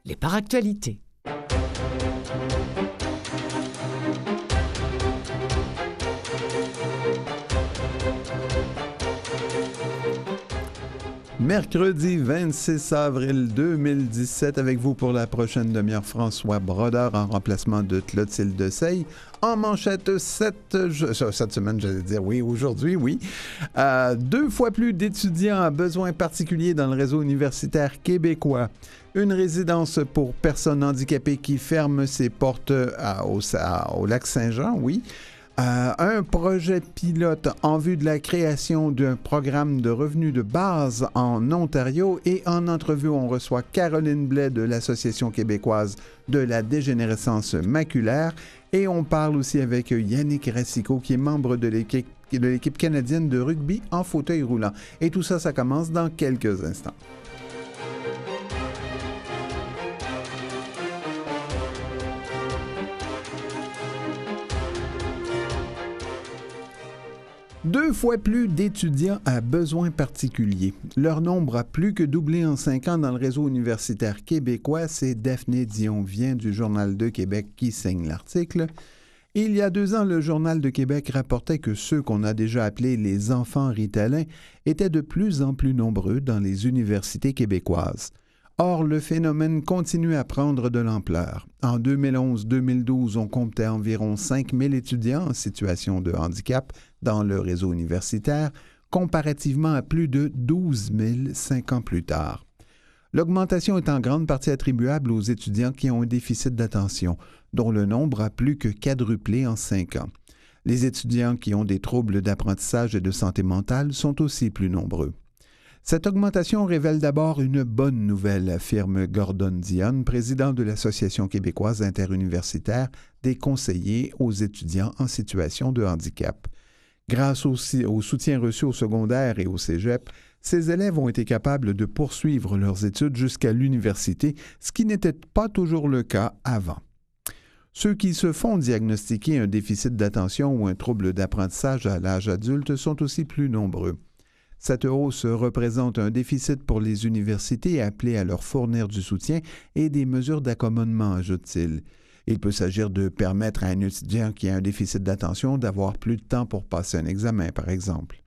les paractualités. Mercredi 26 avril 2017, avec vous pour la prochaine demi-heure, François Brodeur en remplacement de Clotilde Sey. En manchette cette semaine, j'allais dire oui, aujourd'hui, oui. 2 fois plus d'étudiants à besoins particuliers dans le réseau universitaire québécois. Une résidence pour personnes handicapées qui ferme ses portes au lac Saint-Jean, oui. Un projet pilote en vue de la création d'un programme de revenus de base en Ontario. Et en entrevue, on reçoit Caroline Blais de l'Association québécoise de la dégénérescence maculaire. Et on parle aussi avec Yannick Racicot, qui est membre de l'équipe canadienne de rugby en fauteuil roulant. Et tout ça, ça commence dans quelques instants. Deux fois plus d'étudiants à besoins particuliers. Leur nombre a plus que doublé en 5 ans dans le réseau universitaire québécois. C'est Daphné Dion-Vien du Journal de Québec qui signe l'article. Il y a 2 ans, le Journal de Québec rapportait que ceux qu'on a déjà appelés les enfants ritalins étaient de plus en plus nombreux dans les universités québécoises. Or, le phénomène continue à prendre de l'ampleur. En 2011-2012, on comptait environ 5 000 étudiants en situation de handicap dans le réseau universitaire, comparativement à plus de 12 000 5 ans plus tard. L'augmentation est en grande partie attribuable aux étudiants qui ont un déficit d'attention, dont le nombre a plus que quadruplé en 5 ans. Les étudiants qui ont des troubles d'apprentissage et de santé mentale sont aussi plus nombreux. Cette augmentation révèle d'abord une bonne nouvelle, affirme Gordon Dionne, président de l'Association québécoise interuniversitaire des conseillers aux étudiants en situation de handicap. Grâce aussi au soutien reçu au secondaire et au cégep, ces élèves ont été capables de poursuivre leurs études jusqu'à l'université, ce qui n'était pas toujours le cas avant. Ceux qui se font diagnostiquer un déficit d'attention ou un trouble d'apprentissage à l'âge adulte sont aussi plus nombreux. Cette hausse représente un déficit pour les universités appelées à leur fournir du soutien et des mesures d'accommodement, ajoute-t-il. Il peut s'agir de permettre à un étudiant qui a un déficit d'attention d'avoir plus de temps pour passer un examen, par exemple.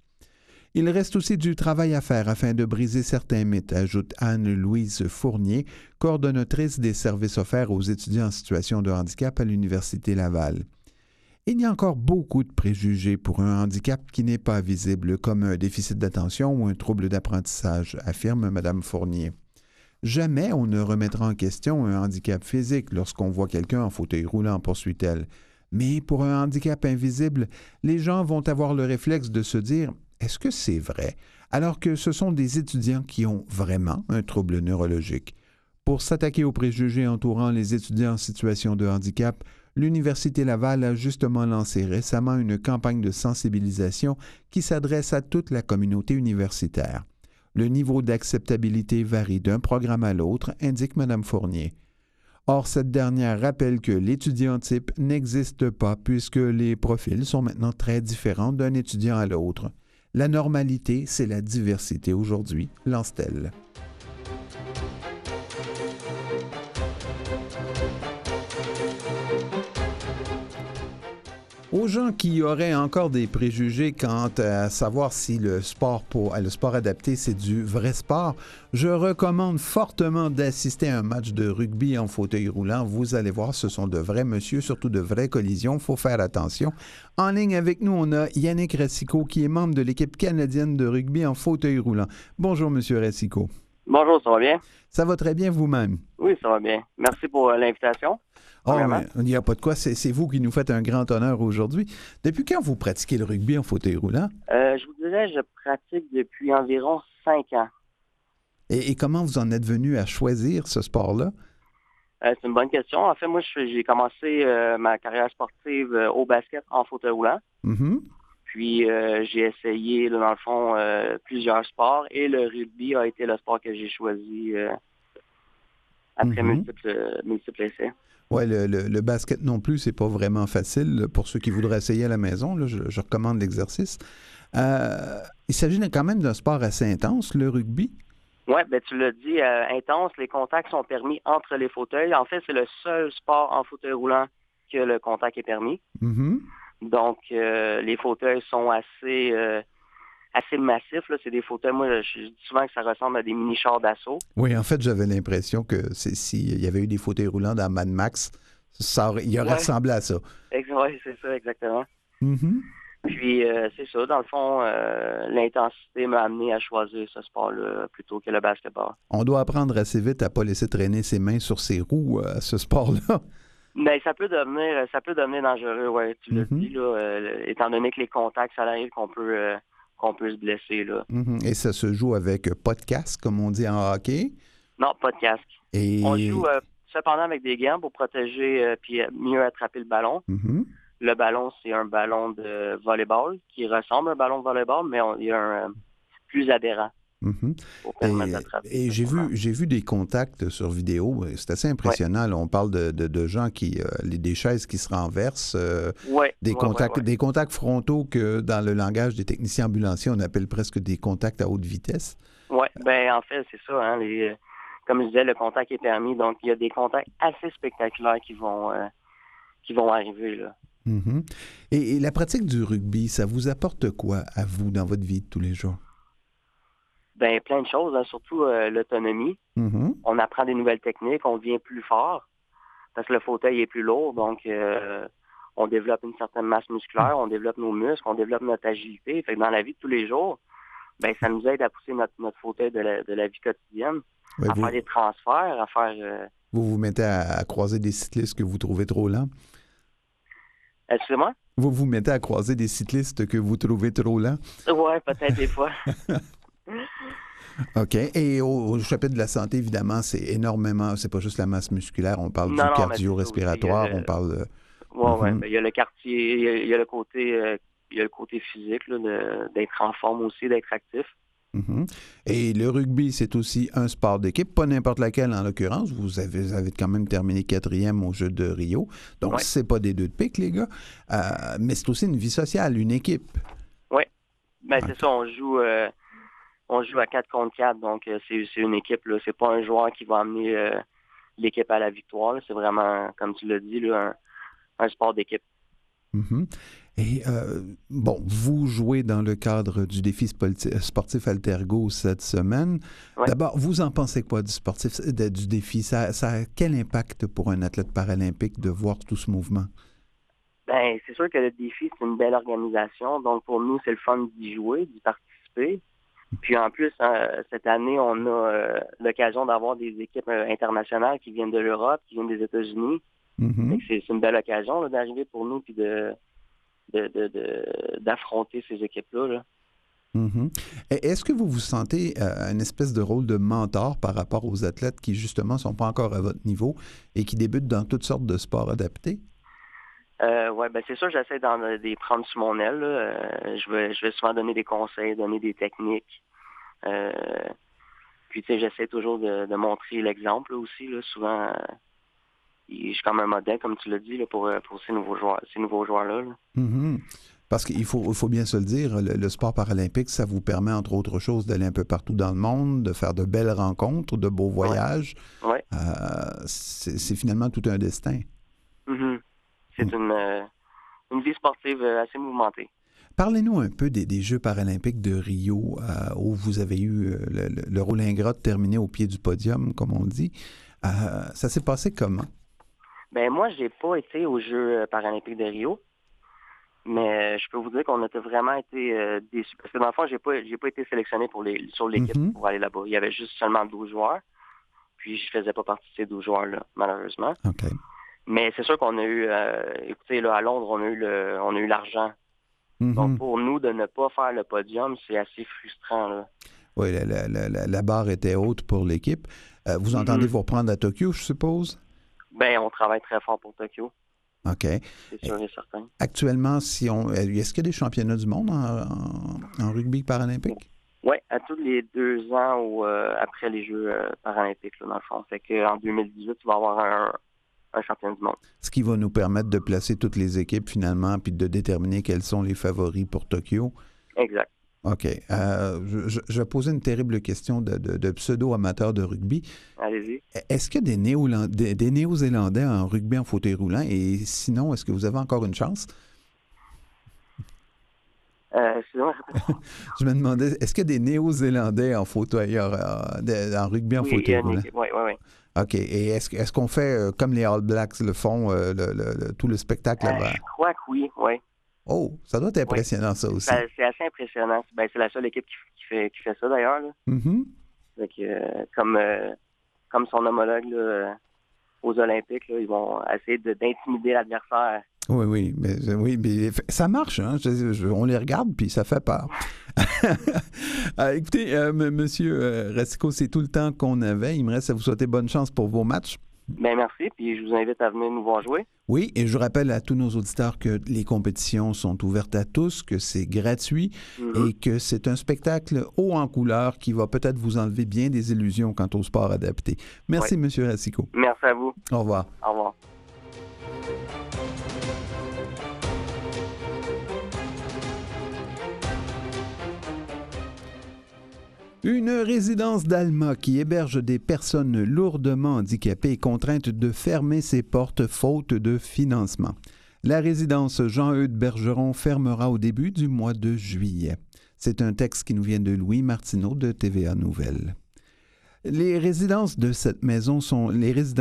Il reste aussi du travail à faire afin de briser certains mythes, ajoute Anne-Louise Fournier, coordonnatrice des services offerts aux étudiants en situation de handicap à l'Université Laval. Il y a encore beaucoup de préjugés pour un handicap qui n'est pas visible, comme un déficit d'attention ou un trouble d'apprentissage, affirme Mme Fournier. Jamais on ne remettra en question un handicap physique lorsqu'on voit quelqu'un en fauteuil roulant, poursuit-elle. Mais pour un handicap invisible, les gens vont avoir le réflexe de se dire « Est-ce que c'est vrai? » alors que ce sont des étudiants qui ont vraiment un trouble neurologique. Pour s'attaquer aux préjugés entourant les étudiants en situation de handicap, l'Université Laval a justement lancé récemment une campagne de sensibilisation qui s'adresse à toute la communauté universitaire. Le niveau d'acceptabilité varie d'un programme à l'autre, indique Mme Fournier. Or, cette dernière rappelle que l'étudiant type n'existe pas puisque les profils sont maintenant très différents d'un étudiant à l'autre. La normalité, c'est la diversité aujourd'hui, lance-t-elle. Aux gens qui auraient encore des préjugés quant à savoir si le sport adapté, c'est du vrai sport, je recommande fortement d'assister à un match de rugby en fauteuil roulant. Vous allez voir, ce sont de vrais messieurs, surtout de vraies collisions. Il faut faire attention. En ligne avec nous, on a Yannick Racicot, qui est membre de l'équipe canadienne de rugby en fauteuil roulant. Bonjour, M. Racicot. Bonjour, ça va bien? Ça va très bien vous-même? Oui, ça va bien. Merci pour l'invitation. Oh, il n'y a pas de quoi. C'est vous qui nous faites un grand honneur aujourd'hui. Depuis quand vous pratiquez le rugby en fauteuil roulant? Je vous dirais, je pratique depuis environ 5 ans. Et comment vous en êtes venu à choisir ce sport-là? C'est une bonne question. En fait, moi, j'ai commencé ma carrière sportive au basket en fauteuil roulant. Mm-hmm. Puis, j'ai essayé, là, dans le fond, plusieurs sports. Et le rugby a été le sport que j'ai choisi après multiples essais. Oui, le basket non plus, c'est pas vraiment facile pour ceux qui voudraient essayer à la maison. Là, je recommande l'exercice. Il s'agit quand même d'un sport assez intense, le rugby. Oui, ben tu l'as dit, intense, les contacts sont permis entre les fauteuils. En fait, c'est le seul sport en fauteuil roulant que le contact est permis. Mm-hmm. Donc, les fauteuils sont assez massifs. Là. C'est des fauteuils, moi, je dis souvent que ça ressemble à des mini-chars d'assaut. Oui, en fait, j'avais l'impression que s'il y avait eu des fauteuils roulants dans Mad Max, il aurait Ouais, ressemblé à ça. ouais, c'est ça, exactement. Mm-hmm. Puis, c'est ça, dans le fond, l'intensité m'a amené à choisir ce sport-là plutôt que le basketball. On doit apprendre assez vite à ne pas laisser traîner ses mains sur ses roues à ce sport-là. Mais ça peut devenir dangereux, ouais, tu l'as Mm-hmm. dit, là, étant donné que les contacts, ça arrive qu'on peut se blesser, là. Mm-hmm. Et ça se joue avec pas de casque, comme on dit en hockey. Non, pas de casque. On Et joue cependant avec des gants pour protéger puis mieux attraper le ballon. mm-hmm. Le ballon, c'est un ballon de volleyball qui ressemble à un ballon de volleyball, mais il y a un plus adhérent Mm-hmm. pour permettre d'attraper. Et j'ai vu des contacts sur vidéo. C'est assez impressionnant. Là, on parle de gens des chaises qui se renversent, des contacts frontaux que dans le langage des techniciens ambulanciers, on appelle presque des contacts à haute vitesse. Oui, ben en fait, c'est ça. Hein, comme je disais, le contact est permis, donc il y a des contacts assez spectaculaires qui vont arriver, là. Mm-hmm. Et la pratique du rugby, ça vous apporte quoi à vous dans votre vie de tous les jours? Ben plein de choses, hein, surtout l'autonomie. Mm-hmm. On apprend des nouvelles techniques, on devient plus fort parce que le fauteuil est plus lourd, donc on développe une certaine masse musculaire, on développe nos muscles, on développe notre agilité. Fait que dans la vie de tous les jours, ben ça nous aide à pousser notre fauteuil de la vie quotidienne, Ouais, faire des transferts, à faire... Vous mettez à croiser des cyclistes que vous trouvez trop lents? Excusez-moi? Vous vous mettez à croiser des cyclistes que vous trouvez trop lents? Ouais, peut-être des fois. OK. Et au chapitre de la santé, évidemment, c'est énormément, c'est pas juste la masse musculaire, on parle du cardio-respiratoire, on parle... Ouais. Ben, il y a le quartier, il y a le côté physique, là, d'être en forme aussi, d'être actif. Mm-hmm. Et le rugby, c'est aussi un sport d'équipe, pas n'importe laquelle en l'occurrence. Vous avez quand même terminé 4e aux Jeux de Rio. Donc, c'est pas des deux de pique, les gars. Mais c'est aussi une vie sociale, une équipe. Oui. Ben, c'est ça, on joue à 4 contre 4, donc c'est une équipe, là. C'est pas un joueur qui va amener l'équipe à la victoire, là. C'est vraiment, comme tu l'as dit, là, un sport d'équipe. Mm-hmm. Et bon, vous jouez dans le cadre du défi sportif Altergo cette semaine. Ouais. D'abord, vous en pensez quoi du défi? Ça a quel impact pour un athlète paralympique de voir tout ce mouvement? Ben, c'est sûr que le défi, c'est une belle organisation. Donc, pour nous, c'est le fun d'y jouer, d'y participer. Puis en plus, cette année, on a l'occasion d'avoir des équipes internationales qui viennent de l'Europe, qui viennent des États-Unis. Mm-hmm. C'est une belle occasion là, d'arriver pour nous puis d'affronter ces équipes-là. Là. Mm-hmm. Est-ce que vous vous sentez une espèce de rôle de mentor par rapport aux athlètes qui, justement, ne sont pas encore à votre niveau et qui débutent dans toutes sortes de sports adaptés? Oui, ben c'est sûr, j'essaie de les prendre sous mon aile. Là. Je vais souvent donner des conseils, donner des techniques. Puis, tu sais, j'essaie toujours de montrer l'exemple là, aussi. Là. Souvent, je suis comme un modèle, comme tu l'as dit, là, pour ces nouveaux joueurs-là. Là. Mm-hmm. Parce qu'il faut bien se le dire, le sport paralympique, ça vous permet, entre autres choses, d'aller un peu partout dans le monde, de faire de belles rencontres, de beaux voyages. Ouais. C'est finalement tout un destin. Mm-hmm. C'est une vie sportive assez mouvementée. Parlez-nous un peu des Jeux paralympiques de Rio, où vous avez eu le rôle ingrat de terminer au pied du podium, comme on dit. Ça s'est passé comment? Ben moi, j'ai pas été aux Jeux paralympiques de Rio, mais je peux vous dire qu'on a vraiment été déçus. Parce que dans le fond, j'ai pas été sélectionné sur l'équipe Mm-hmm. pour aller là-bas. Il y avait juste seulement 12 joueurs, puis je faisais pas partie de ces 12 joueurs-là, malheureusement. OK. Mais c'est sûr qu'on a eu, écoutez, là, à Londres, on a eu l'argent. Mm-hmm. Donc, pour nous, de ne pas faire le podium, c'est assez frustrant, là. Oui, la barre était haute pour l'équipe. Vous entendez vous reprendre à Tokyo, je suppose? Ben, on travaille très fort pour Tokyo. OK. C'est sûr et certain. Actuellement, est-ce qu'il y a des championnats du monde en rugby paralympique? Oui, à tous les 2 ans ou après les Jeux paralympiques, là, dans le fond. Fait qu'en 2018, tu vas avoir un champion du monde. Ce qui va nous permettre de placer toutes les équipes finalement puis de déterminer quels sont les favoris pour Tokyo. Exact. OK. Je vais poser une terrible question de pseudo-amateur de rugby. Allez-y. Est-ce qu'il y a des Néo-Zélandais en rugby en fauteuil roulant? Et sinon, est-ce que vous avez encore une chance? Sinon, Je me demandais, est-ce qu'il y a des Néo-Zélandais en fauteuil, en rugby en oui, il y fauteuil a une roulant? équipe. Oui, oui, oui. OK. Et est-ce qu'on fait comme les All Blacks le font, tout le spectacle là-bas? Je crois que oui, oui. Oh, ça doit être Oui. impressionnant, ça aussi. C'est assez impressionnant. Ben, c'est la seule équipe qui fait ça, d'ailleurs. Là. Mhm. Fait que, comme son homologue là, aux Olympiques, là, ils vont essayer d'intimider l'adversaire. Oui, mais ça marche, hein? On les regarde, puis ça fait peur. Écoutez, Monsieur Racicot, c'est tout le temps qu'on avait. Il me reste à vous souhaiter bonne chance pour vos matchs. Ben merci, puis je vous invite à venir nous voir jouer. Oui, et je rappelle à tous nos auditeurs que les compétitions sont ouvertes à tous, que c'est gratuit et que c'est un spectacle haut en couleur qui va peut-être vous enlever bien des illusions quant au sport adapté. Merci, Oui. Monsieur Racicot. Merci à vous. Au revoir. Au revoir. Une résidence d'Alma qui héberge des personnes lourdement handicapées est contrainte de fermer ses portes faute de financement. La résidence Jean-Eudes Bergeron fermera au début du mois de juillet. C'est un texte qui nous vient de Louis Martineau de TVA Nouvelles. Les résidents de cette maison sont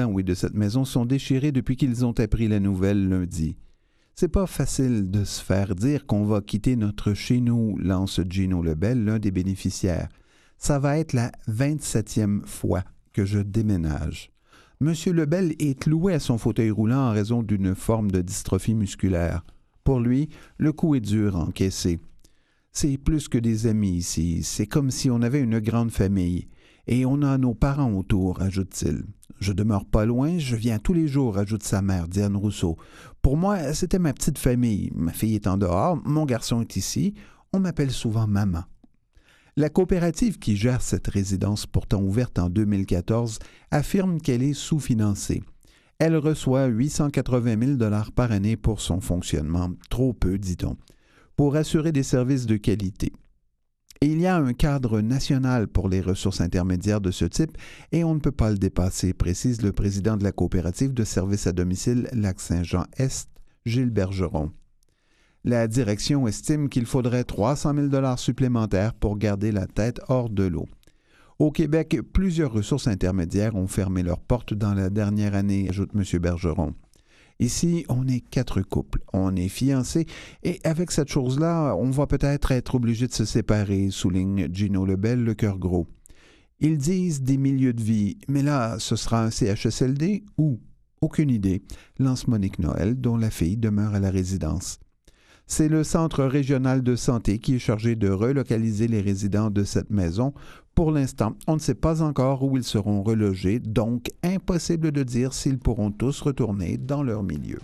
déchirés depuis qu'ils ont appris la nouvelle lundi. C'est pas facile de se faire dire qu'on va quitter notre chez nous, lance Gino Lebel, l'un des bénéficiaires. Ça va être la 27e fois que je déménage. Monsieur Lebel est cloué à son fauteuil roulant en raison d'une forme de dystrophie musculaire. Pour lui, le coup est dur à encaisser. C'est plus que des amis ici, c'est comme si on avait une grande famille. Et on a nos parents autour, ajoute-t-il. Je demeure pas loin, je viens tous les jours, ajoute sa mère, Diane Rousseau. Pour moi, c'était ma petite famille. Ma fille est en dehors, mon garçon est ici. On m'appelle souvent maman. La coopérative qui gère cette résidence, pourtant ouverte en 2014, affirme qu'elle est sous-financée. Elle reçoit 880 000 $ par année pour son fonctionnement, trop peu, dit-on, pour assurer des services de qualité. Et il y a un cadre national pour les ressources intermédiaires de ce type et on ne peut pas le dépasser, précise le président de la coopérative de services à domicile Lac-Saint-Jean-Est, Gilles Bergeron. La direction estime qu'il faudrait 300 000 $ supplémentaires pour garder la tête hors de l'eau. Au Québec, plusieurs ressources intermédiaires ont fermé leurs portes dans la dernière année, ajoute M. Bergeron. Ici, on est 4 couples, on est fiancés, et avec cette chose-là, on va peut-être être obligé de se séparer, souligne Gino Lebel, le cœur gros. Ils disent des milieux de vie, mais là, ce sera un CHSLD ou? Aucune idée, lance Monique Noël, dont la fille demeure à la résidence. C'est le Centre régional de santé qui est chargé de relocaliser les résidents de cette maison. Pour l'instant, on ne sait pas encore où ils seront relogés, donc impossible de dire s'ils pourront tous retourner dans leur milieu.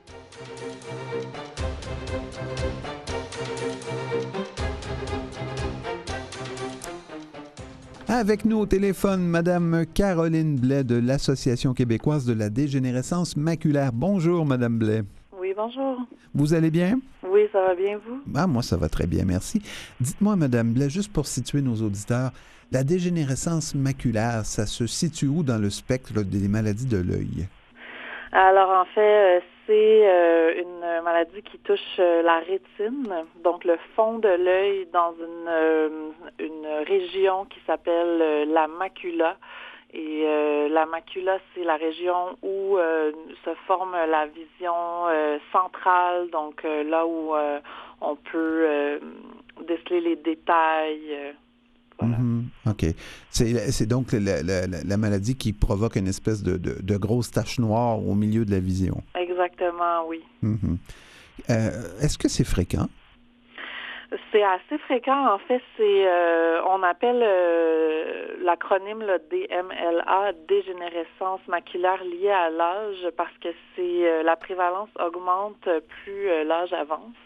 Avec nous au téléphone, Madame Caroline Blais de l'Association québécoise de la dégénérescence maculaire. Bonjour, Madame Blais. Oui, bonjour. Vous allez bien? Oui, ça va bien, vous? Ah, moi, ça va très bien, merci. Dites-moi, Madame Blais, juste pour situer nos auditeurs, la dégénérescence maculaire, ça se situe où dans le spectre des maladies de l'œil? Alors, en fait, c'est une maladie qui touche la rétine, donc le fond de l'œil dans une région qui s'appelle la macula. Et la macula, c'est la région où se forme la vision centrale, donc là où on peut déceler les détails. Voilà. OK. C'est donc la maladie qui provoque une espèce de grosse tache noire au milieu de la vision. Exactement, oui. Est-ce que c'est fréquent? C'est assez fréquent. En fait, on appelle l'acronyme DMLA, dégénérescence maculaire liée à l'âge, parce que la prévalence augmente plus l'âge avance.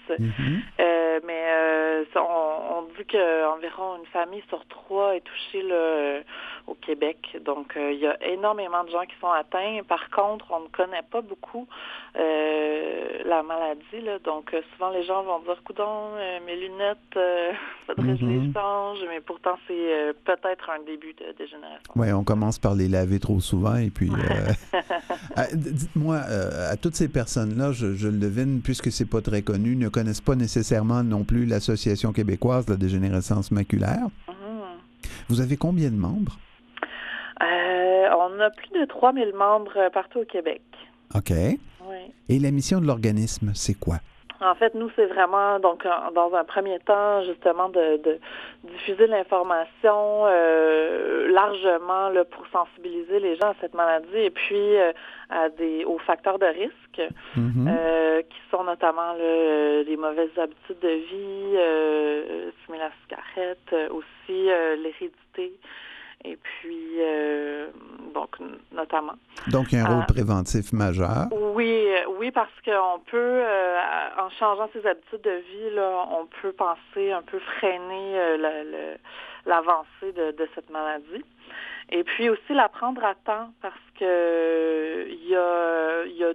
Mais on dit qu'environ une famille sur 3 est touchée au Québec. Donc, il y a énormément de gens qui sont atteints. Par contre, on ne connaît pas beaucoup la maladie. Là. Donc, souvent, les gens vont dire, coudonc, mes lunettes lunettes, faudrait que je les change, mais pourtant, c'est peut-être un début de dégénérescence. Oui, on commence par les laver trop souvent, et puis... dites-moi, à toutes ces personnes-là, je le devine, puisque c'est pas très connu, ne connaissent pas nécessairement non plus l'Association québécoise de la dégénérescence maculaire. Vous avez combien de membres? On a plus de 3000 membres partout au Québec. OK. Oui. Et la mission de l'organisme, c'est quoi? En fait, nous, c'est vraiment, donc, dans un premier temps, justement, de diffuser l'information largement là, pour sensibiliser les gens à cette maladie et puis aux facteurs de risque qui sont notamment là, les mauvaises habitudes de vie, fumer la cigarette, aussi l'hérédité. Et puis, donc, notamment. Donc, il y a un rôle préventif majeur. Oui, parce qu'on peut, en changeant ses habitudes de vie, là, on peut penser un peu freiner l'avancée de cette maladie. Et puis aussi la prendre à temps parce que il y a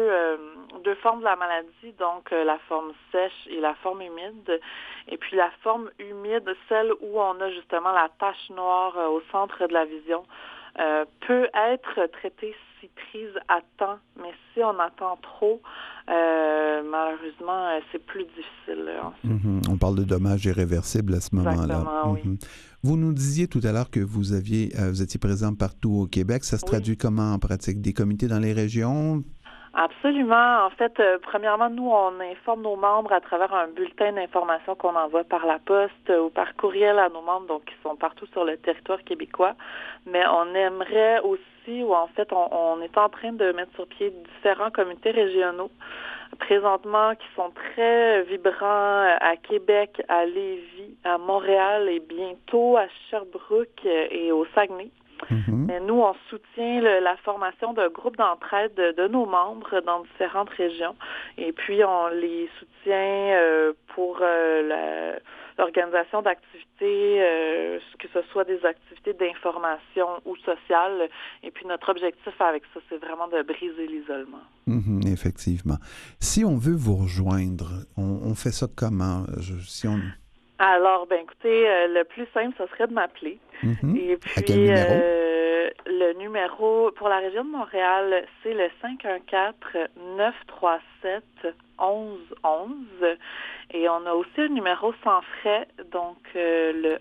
deux formes de la maladie, donc la forme sèche et la forme humide. Et puis la forme humide, celle où on a justement la tache noire au centre de la vision, peut être traitée si prise à temps, mais si on attend trop, malheureusement, c'est plus difficile. On parle de dommages irréversibles à ce moment-là. Exactement, oui. Vous nous disiez tout à l'heure que vous étiez présent partout au Québec. Ça se traduit comment en pratique? Des comités dans les régions? Absolument. En fait, premièrement, nous, on informe nos membres à travers un bulletin d'information qu'on envoie par la poste ou par courriel à nos membres, donc qui sont partout sur le territoire québécois. Mais on aimerait aussi, ou en fait, on est en train de mettre sur pied différents comités régionaux présentement qui sont très vibrants à Québec, à Lévis, à Montréal et bientôt à Sherbrooke et au Saguenay. Mais nous, on soutient la formation d'un groupe d'entraide de nos membres dans différentes régions. Et puis, on les soutient pour l'organisation d'activités, que ce soit des activités d'information ou sociales. Et puis, notre objectif avec ça, c'est vraiment de briser l'isolement. Effectivement. Si on veut vous rejoindre, on fait ça comment? Alors, écoutez, le plus simple, ce serait de m'appeler. Et puis, à quel numéro? Le numéro pour la région de Montréal, c'est le 514-937-1111. Et on a aussi un numéro sans frais, donc le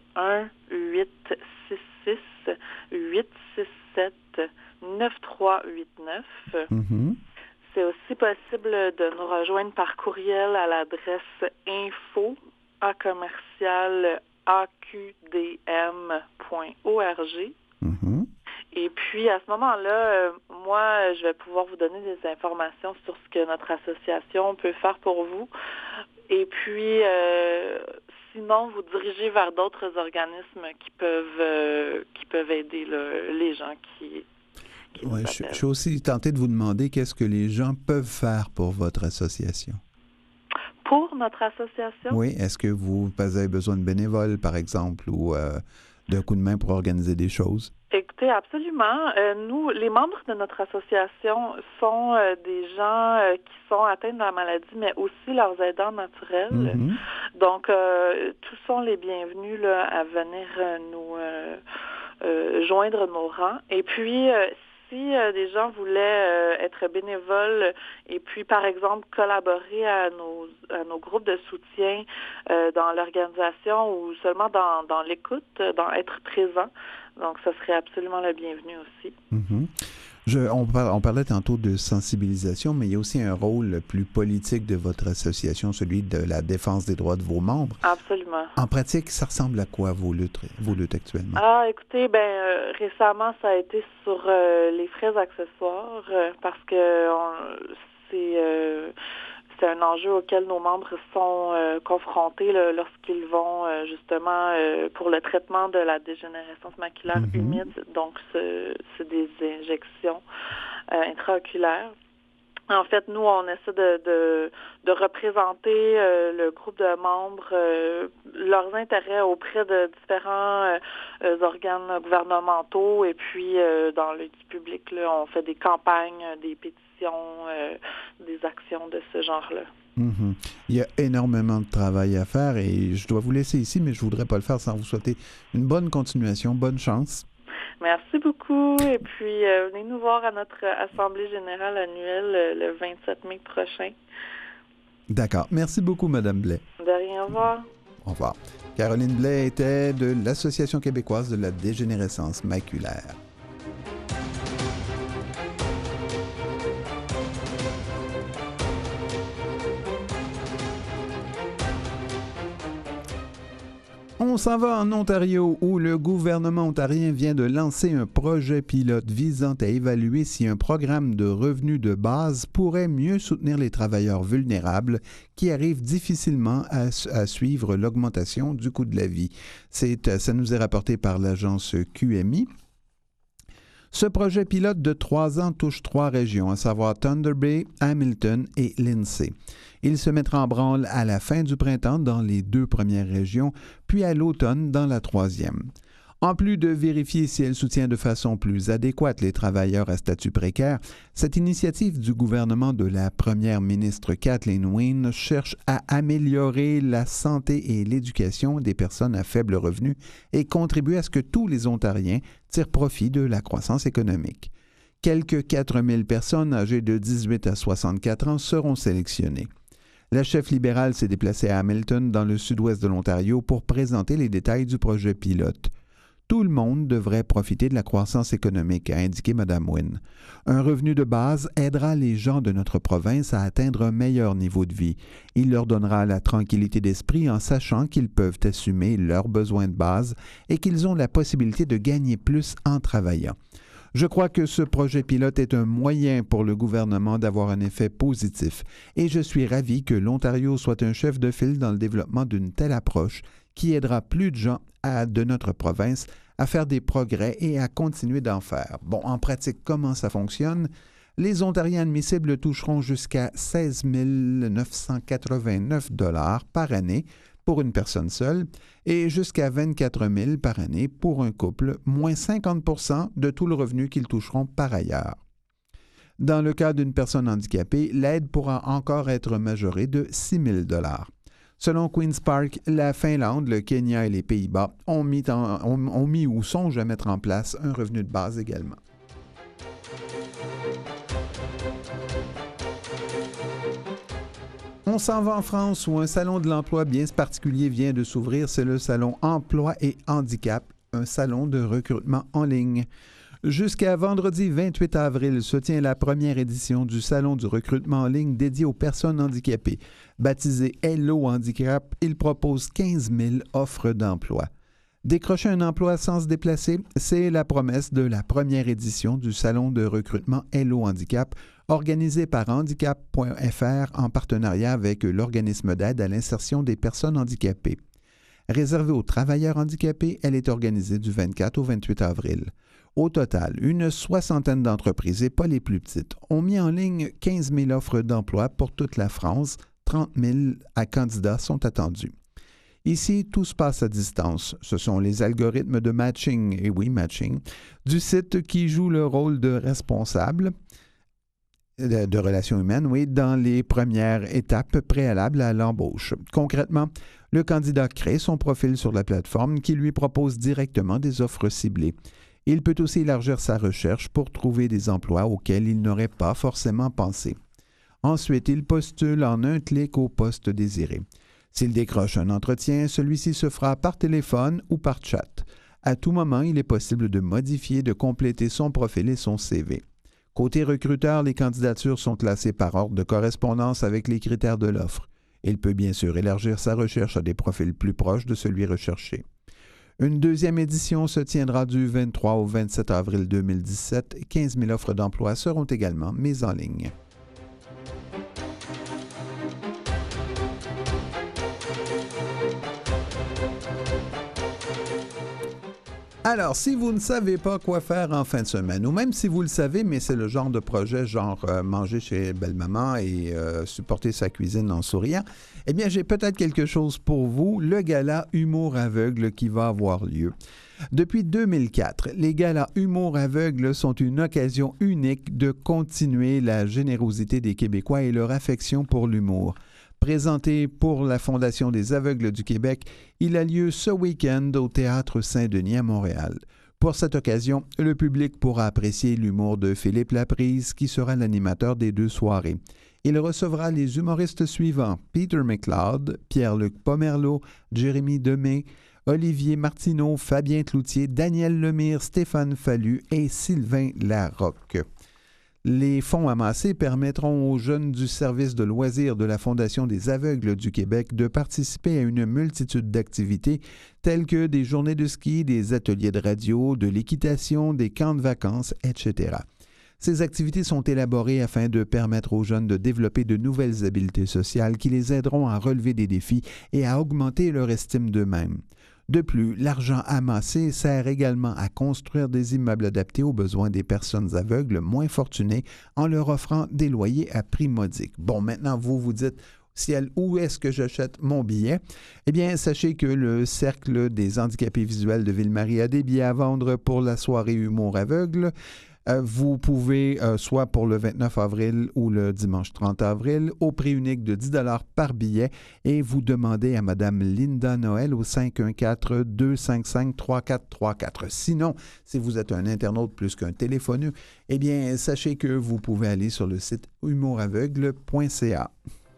1-866-867-9389. C'est aussi possible de nous rejoindre par courriel à l'adresse info@aqdm.org. Et puis, à ce moment-là, moi, je vais pouvoir vous donner des informations sur ce que notre association peut faire pour vous. Et puis, sinon, vous diriger vers d'autres organismes qui peuvent aider les gens qui Oui, je suis aussi tenté de vous demander qu'est-ce que les gens peuvent faire pour votre association. Pour notre association? Oui, est-ce que vous avez besoin de bénévoles, par exemple, ou d'un coup de main pour organiser des choses? Écoutez, absolument. Nous, les membres de notre association sont des gens qui sont atteints de la maladie, mais aussi leurs aidants naturels. Donc, tous sont les bienvenus là, à venir nous joindre nos rangs. Et puis, si des gens voulaient être bénévoles et puis, par exemple, collaborer à nos groupes de soutien dans l'organisation ou seulement dans l'écoute, dans être présent, donc ça serait absolument le bienvenu aussi. On parlait tantôt de sensibilisation, mais il y a aussi un rôle plus politique de votre association, celui de la défense des droits de vos membres. Absolument. En pratique, ça ressemble à quoi vos luttes actuellement? Écoutez, récemment, ça a été sur les frais accessoires parce que c'est un enjeu auquel nos membres sont confrontés lorsqu'ils vont justement pour le traitement de la dégénérescence maculaire humide. Donc, c'est des injections intraoculaires. En fait, nous, on essaie de représenter le groupe de membres, leurs intérêts auprès de différents organes gouvernementaux et puis dans le public, là, on fait des campagnes, des pétitions, des actions de ce genre-là. Mhm. Il y a énormément de travail à faire et je dois vous laisser ici, mais je ne voudrais pas le faire sans vous souhaiter une bonne continuation, bonne chance. Merci beaucoup. Et puis, venez nous voir à notre Assemblée générale annuelle le 27 mai prochain. D'accord. Merci beaucoup, Madame Blais. De rien, au revoir. Au revoir. Caroline Blais était de l'Association québécoise de la dégénérescence maculaire. On s'en va en Ontario où le gouvernement ontarien vient de lancer un projet pilote visant à évaluer si un programme de revenus de base pourrait mieux soutenir les travailleurs vulnérables qui arrivent difficilement à suivre l'augmentation du coût de la vie. Ça nous est rapporté par l'agence QMI. Ce projet pilote de 3 ans touche 3 régions, à savoir Thunder Bay, Hamilton et Lindsay. Il se mettra en branle à la fin du printemps dans les 2 premières régions, puis à l'automne dans la 3e. En plus de vérifier si elle soutient de façon plus adéquate les travailleurs à statut précaire, cette initiative du gouvernement de la première ministre Kathleen Wynne cherche à améliorer la santé et l'éducation des personnes à faible revenu et contribuer à ce que tous les Ontariens tirent profit de la croissance économique. Quelques 4000 personnes âgées de 18 à 64 ans seront sélectionnées. La chef libérale s'est déplacée à Hamilton, dans le sud-ouest de l'Ontario, pour présenter les détails du projet pilote. Tout le monde devrait profiter de la croissance économique, a indiqué Mme Wynne. Un revenu de base aidera les gens de notre province à atteindre un meilleur niveau de vie. Il leur donnera la tranquillité d'esprit en sachant qu'ils peuvent assumer leurs besoins de base et qu'ils ont la possibilité de gagner plus en travaillant. Je crois que ce projet pilote est un moyen pour le gouvernement d'avoir un effet positif et je suis ravi que l'Ontario soit un chef de file dans le développement d'une telle approche qui aidera plus de gens de notre province à faire des progrès et à continuer d'en faire. Bon, en pratique, comment ça fonctionne? Les Ontariens admissibles toucheront jusqu'à 16 989 $ par année pour une personne seule et jusqu'à 24 000 par année pour un couple, moins 50 % de tout le revenu qu'ils toucheront par ailleurs. Dans le cas d'une personne handicapée, l'aide pourra encore être majorée de 6 000 $. Selon Queen's Park, la Finlande, le Kenya et les Pays-Bas ont mis ou songent à mettre en place un revenu de base également. On s'en va en France où un salon de l'emploi bien particulier vient de s'ouvrir. C'est le salon Emploi et Handicap, un salon de recrutement en ligne. Jusqu'à vendredi 28 avril se tient la première édition du Salon du recrutement en ligne dédié aux personnes handicapées. Baptisé Hello Handicap, il propose 15 000 offres d'emploi. Décrocher un emploi sans se déplacer, c'est la promesse de la première édition du Salon de recrutement Hello Handicap, organisé par handicap.fr en partenariat avec l'organisme d'aide à l'insertion des personnes handicapées. Réservée aux travailleurs handicapés, elle est organisée du 24 au 28 avril. Au total, une 60aine d'entreprises, et pas les plus petites, ont mis en ligne 15 000 offres d'emploi pour toute la France. 30 000 candidats sont attendus. Ici, tout se passe à distance. Ce sont les algorithmes de matching, et oui, matching, du site qui jouent le rôle de responsable de relations humaines, oui, dans les premières étapes préalables à l'embauche. Concrètement, le candidat crée son profil sur la plateforme qui lui propose directement des offres ciblées. Il peut aussi élargir sa recherche pour trouver des emplois auxquels il n'aurait pas forcément pensé. Ensuite, il postule en un clic au poste désiré. S'il décroche un entretien, celui-ci se fera par téléphone ou par chat. À tout moment, il est possible de modifier, de compléter son profil et son CV. Côté recruteur, les candidatures sont classées par ordre de correspondance avec les critères de l'offre. Il peut bien sûr élargir sa recherche à des profils plus proches de celui recherché. Une deuxième édition se tiendra du 23 au 27 avril 2017. 15 000 offres d'emploi seront également mises en ligne. Alors, si vous ne savez pas quoi faire en fin de semaine, ou même si vous le savez, mais c'est le genre de projet genre manger chez belle-maman et supporter sa cuisine en souriant, eh bien, j'ai peut-être quelque chose pour vous, le gala Humour aveugle qui va avoir lieu. Depuis 2004, les galas Humour aveugle sont une occasion unique de continuer la générosité des Québécois et leur affection pour l'humour. Présenté pour la Fondation des aveugles du Québec, il a lieu ce week-end au Théâtre Saint-Denis à Montréal. Pour cette occasion, le public pourra apprécier l'humour de Philippe Laprise, qui sera l'animateur des 2 soirées. Il recevra les humoristes suivants: Peter McLeod, Pierre-Luc Pomerleau, Jérémy Demé, Olivier Martineau, Fabien Cloutier, Daniel Lemire, Stéphane Fallu et Sylvain Larocque. Les fonds amassés permettront aux jeunes du service de loisirs de la Fondation des aveugles du Québec de participer à une multitude d'activités telles que des journées de ski, des ateliers de radio, de l'équitation, des camps de vacances, etc. Ces activités sont élaborées afin de permettre aux jeunes de développer de nouvelles habiletés sociales qui les aideront à relever des défis et à augmenter leur estime d'eux-mêmes. De plus, l'argent amassé sert également à construire des immeubles adaptés aux besoins des personnes aveugles moins fortunées en leur offrant des loyers à prix modique. Bon, maintenant, vous vous dites, ciel, où est-ce que j'achète mon billet? Eh bien, sachez que le Cercle des handicapés visuels de Ville-Marie a des billets à vendre pour la soirée Humour aveugle. Vous pouvez, soit pour le 29 avril ou le dimanche 30 avril, au prix unique de 10 $ par billet, et vous demandez à Mme Linda Noël au 514-255-3434. Sinon, si vous êtes un internaute plus qu'un téléphoneux, eh bien, sachez que vous pouvez aller sur le site humoraveugle.ca.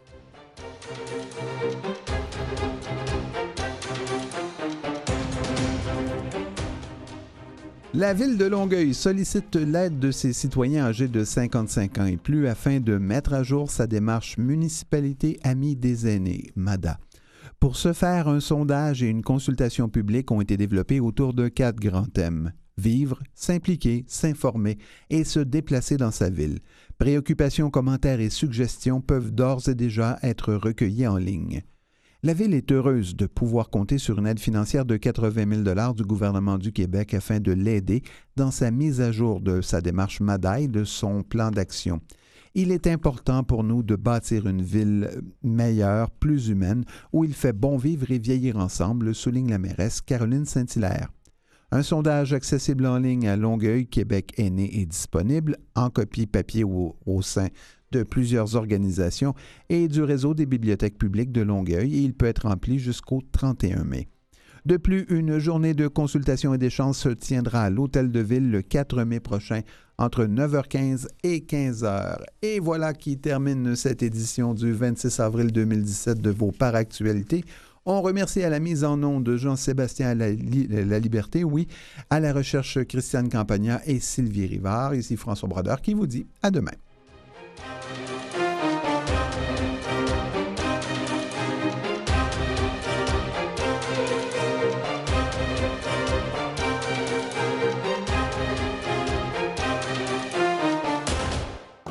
La Ville de Longueuil sollicite l'aide de ses citoyens âgés de 55 ans et plus afin de mettre à jour sa démarche Municipalité Amie des aînés, MADA. Pour ce faire, un sondage et une consultation publique ont été développés autour de 4 grands thèmes: vivre, s'impliquer, s'informer et se déplacer dans sa ville. Préoccupations, commentaires et suggestions peuvent d'ores et déjà être recueillis en ligne. La Ville est heureuse de pouvoir compter sur une aide financière de 80 000 $ du gouvernement du Québec afin de l'aider dans sa mise à jour de sa démarche MADA et de son plan d'action. Il est important pour nous de bâtir une ville meilleure, plus humaine, où il fait bon vivre et vieillir ensemble, souligne la mairesse Caroline Saint-Hilaire. Un sondage accessible en ligne à Longueuil, Québec est né et disponible en copie papier au sein de plusieurs organisations et du réseau des bibliothèques publiques de Longueuil, et il peut être rempli jusqu'au 31 mai. De plus, une journée de consultation et d'échange se tiendra à l'Hôtel de Ville le 4 mai prochain entre 9h15 et 15h. Et voilà qui termine cette édition du 26 avril 2017 de vos Paractualités. On remercie à la mise en onde de Jean-Sébastien La Liberté, à la recherche Christiane Campagna et Sylvie Rivard. Ici François Brodeur qui vous dit à demain.